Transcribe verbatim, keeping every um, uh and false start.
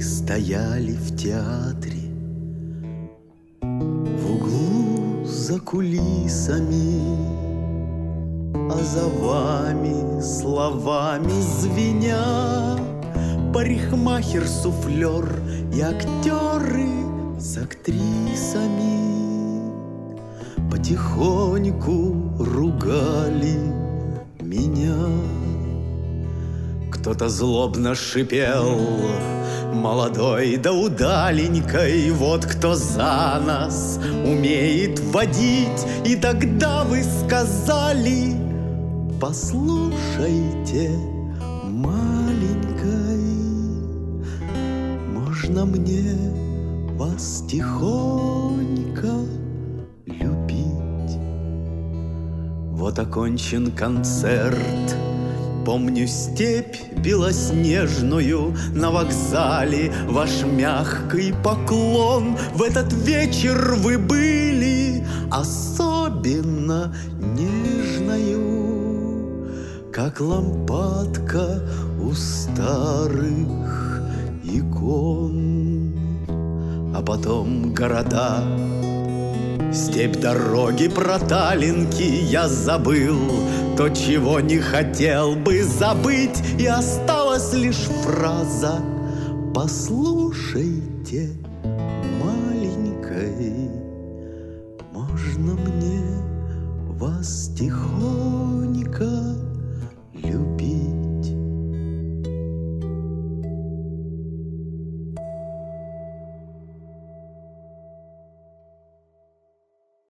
стояли в театре, в углу за кулисами, а за вами словами звеня парикмахер-суфлер и актеры с актрисами потихоньку ругали меня. Кто-то злобно шипел: молодой да удаленькой, вот кто за нас умеет водить. И тогда вы сказали: послушайте, маленькой, можно мне вас тихонько любить? Вот окончен концерт. Помню степь белоснежную на вокзале, ваш мягкий поклон. В этот вечер вы были особенно нежною, как лампадка у старых икон. А потом города, степь, дороги, проталинки. Я забыл то, чего не хотел бы забыть, и осталась лишь фраза: послушайте, маленькой, можно мне вас тихонько любить?